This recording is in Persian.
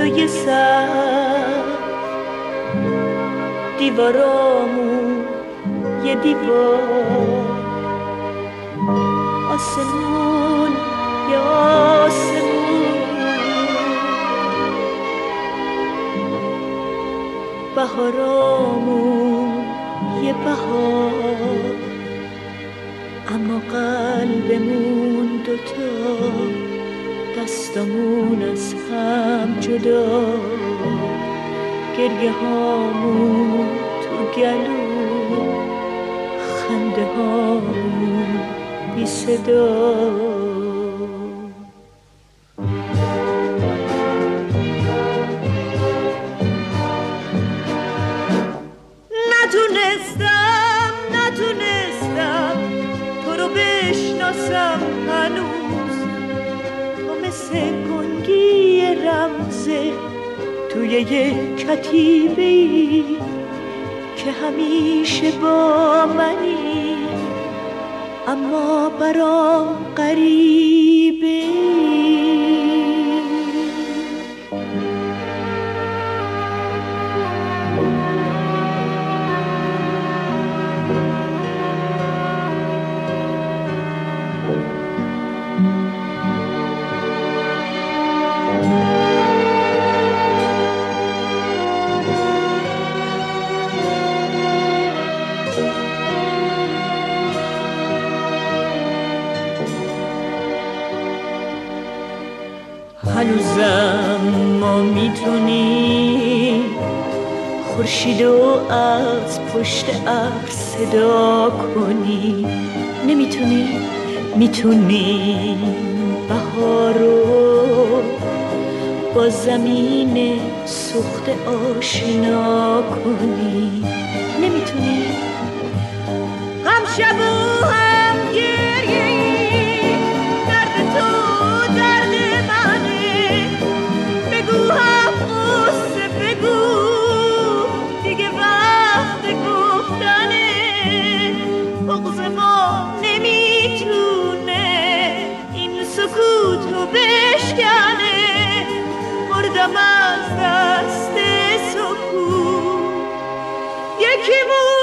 توی سر دیوارامون یه دیوار، آسمون یه آسمون، بهارامون یه بهار، اما قلبمون دوتا، دستامون از هم جدا، گریه هامون تو گلو، خنده هامون بی صدا. نتونستم تو رو بشناسم هنوز، تو مثل گنگی رمزه توی یه کتیبه‌ای که همیشه با منی، اما برام غریبه. هنوزم ما میتونیم خورشیدو از پشت ابر صدا کنیم، نمیتونیم؟ میتونیم بهارو با زمین سوخته آشنا کنیم، نمیتونیم؟ هم شب و هم گریه، درد تو درد منه، بگو هم قصه بگو، دیگه وقت گفتنه، بغض ما نمیتونه این سکوتو بشکنه، مردم از دست سکوت، یکی